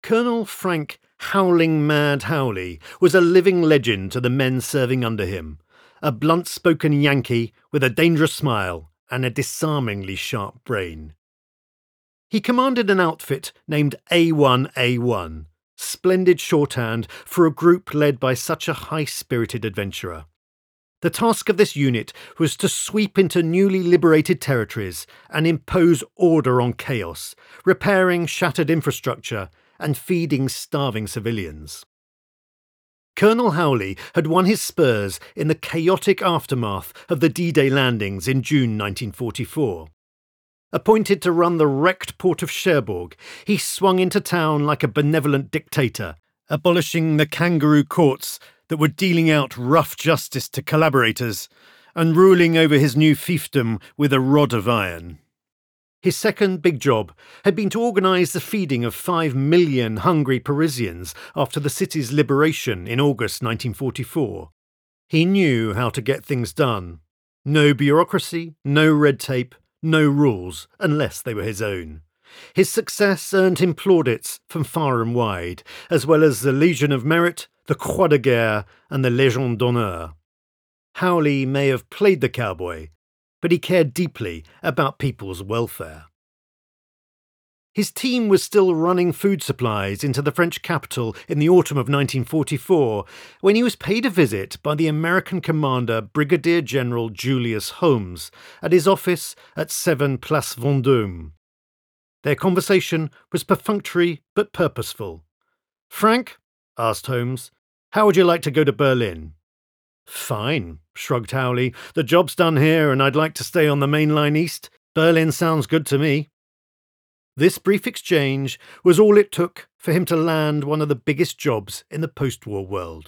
Colonel Frank Howling Mad Howley was a living legend to the men serving under him, a blunt-spoken Yankee with a dangerous smile and a disarmingly sharp brain. He commanded an outfit named A1A1, splendid shorthand for a group led by such a high-spirited adventurer. The task of this unit was to sweep into newly liberated territories and impose order on chaos, repairing shattered infrastructure and feeding starving civilians. Colonel Howley had won his spurs in the chaotic aftermath of the D-Day landings in June 1944. Appointed to run the wrecked port of Cherbourg, he swung into town like a benevolent dictator, abolishing the kangaroo courts that were dealing out rough justice to collaborators and ruling over his new fiefdom with a rod of iron. His second big job had been to organise the feeding of 5 million hungry Parisians after the city's liberation in August 1944. He knew how to get things done. No bureaucracy, no red tape, no rules, unless they were his own. His success earned him plaudits from far and wide, as well as the Legion of Merit, the Croix de Guerre, and the Légion d'honneur. Howley may have played the cowboy, but he cared deeply about people's welfare. His team was still running food supplies into the French capital in the autumn of 1944 when he was paid a visit by the American commander Brigadier General Julius Holmes at his office at 7 Place Vendôme. Their conversation was perfunctory but purposeful. "Frank," asked Holmes, "how would you like to go to Berlin?" "Fine," shrugged Howley. "The job's done here and I'd like to stay on the main line east. Berlin sounds good to me." This brief exchange was all it took for him to land one of the biggest jobs in the post-war world.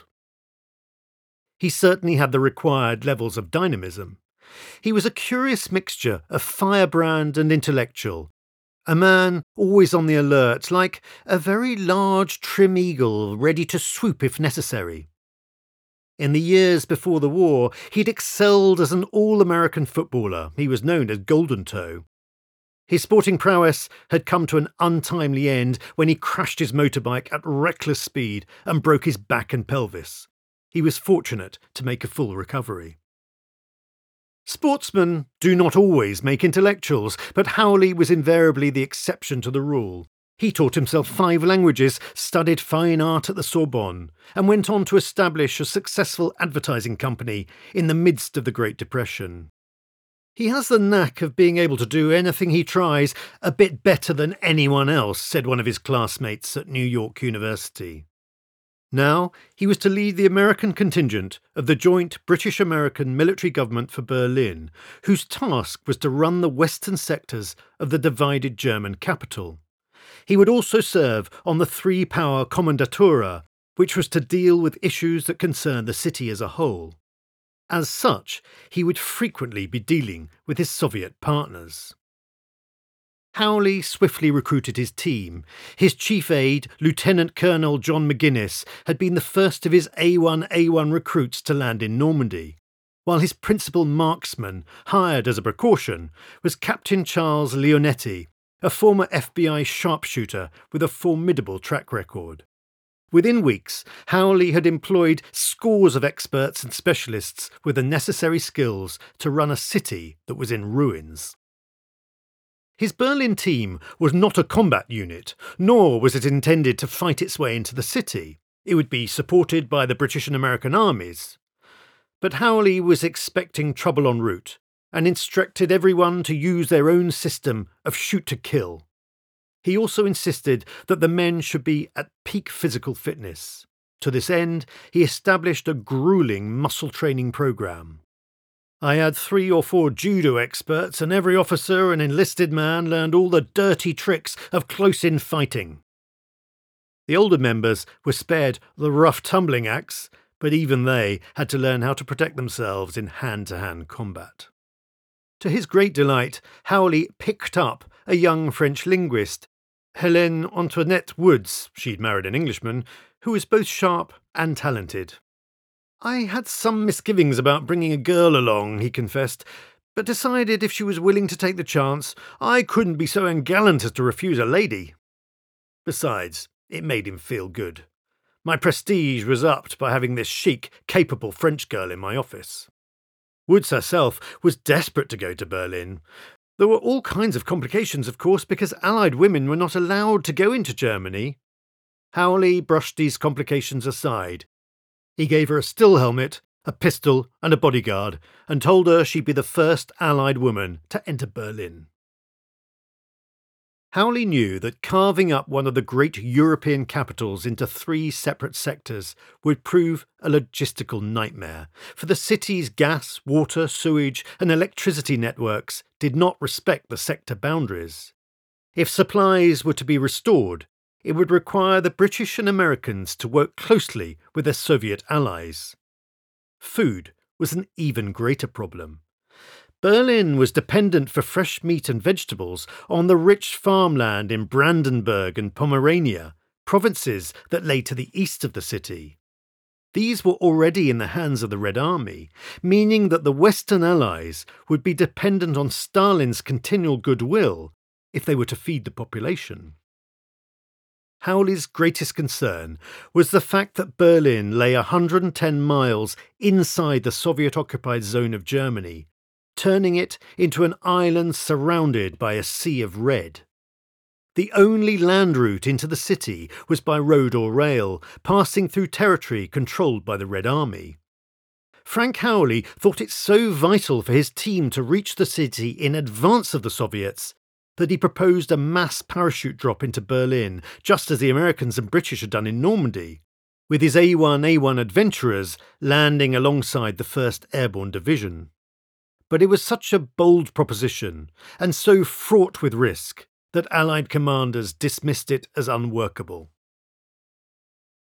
He certainly had the required levels of dynamism. He was a curious mixture of firebrand and intellectual, a man always on the alert, like a very large trim eagle ready to swoop if necessary. In the years before the war, he'd excelled as an all-American footballer. He was known as Golden Toe. His sporting prowess had come to an untimely end when he crashed his motorbike at reckless speed and broke his back and pelvis. He was fortunate to make a full recovery. Sportsmen do not always make intellectuals, but Howley was invariably the exception to the rule. He taught himself 5 languages, studied fine art at the Sorbonne, and went on to establish a successful advertising company in the midst of the Great Depression. "He has the knack of being able to do anything he tries a bit better than anyone else," said one of his classmates at New York University. Now he was to lead the American contingent of the joint British-American military government for Berlin, whose task was to run the western sectors of the divided German capital. He would also serve on the 3-power Kommandatura, which was to deal with issues that concerned the city as a whole. As such, he would frequently be dealing with his Soviet partners. Howley swiftly recruited his team. His chief aide, Lieutenant Colonel John McGuinness, had been the first of his A1A1 recruits to land in Normandy, while his principal marksman, hired as a precaution, was Captain Charles Leonetti, a former FBI sharpshooter with a formidable track record. Within weeks, Howley had employed scores of experts and specialists with the necessary skills to run a city that was in ruins. His Berlin team was not a combat unit, nor was it intended to fight its way into the city. It would be supported by the British and American armies. But Howley was expecting trouble en route and instructed everyone to use their own system of shoot to kill. He also insisted that the men should be at peak physical fitness. To this end, he established a grueling muscle training program. "I had 3 or 4 judo experts, and every officer and enlisted man learned all the dirty tricks of close-in fighting." The older members were spared the rough tumbling acts, but even they had to learn how to protect themselves in hand-to-hand combat. To his great delight, Howley picked up a young French linguist, Hélène Antoinette Woods. She'd married an Englishman, who was both sharp and talented. "I had some misgivings about bringing a girl along," he confessed, "but decided if she was willing to take the chance, I couldn't be so ungallant as to refuse a lady. Besides, It made him feel good. My prestige was upped by having this chic, capable French girl in my office. Woods herself was desperate to go to Berlin. There were all kinds of complications, of course, because Allied women were not allowed to go into Germany. Howley brushed these complications aside. He gave her a still helmet, a pistol, and a bodyguard, and told her she'd be the first Allied woman to enter Berlin. Howley knew that carving up one of the great European capitals into 3 separate sectors would prove a logistical nightmare, for the city's gas, water, sewage, and electricity networks did not respect the sector boundaries. If supplies were to be restored, it would require the British and Americans to work closely with their Soviet allies. Food was an even greater problem. Berlin was dependent for fresh meat and vegetables on the rich farmland in Brandenburg and Pomerania, provinces that lay to the east of the city. These were already in the hands of the Red Army, meaning that the Western Allies would be dependent on Stalin's continual goodwill if they were to feed the population. Howley's greatest concern was the fact that Berlin lay 110 miles inside the Soviet-occupied zone of Germany, turning it into an island surrounded by a sea of red. The only land route into the city was by road or rail, passing through territory controlled by the Red Army. Frank Howley thought it so vital for his team to reach the city in advance of the Soviets that he proposed a mass parachute drop into Berlin, just as the Americans and British had done in Normandy, with his A1A1 adventurers landing alongside the 1st Airborne Division. But it was such a bold proposition, and so fraught with risk, that Allied commanders dismissed it as unworkable.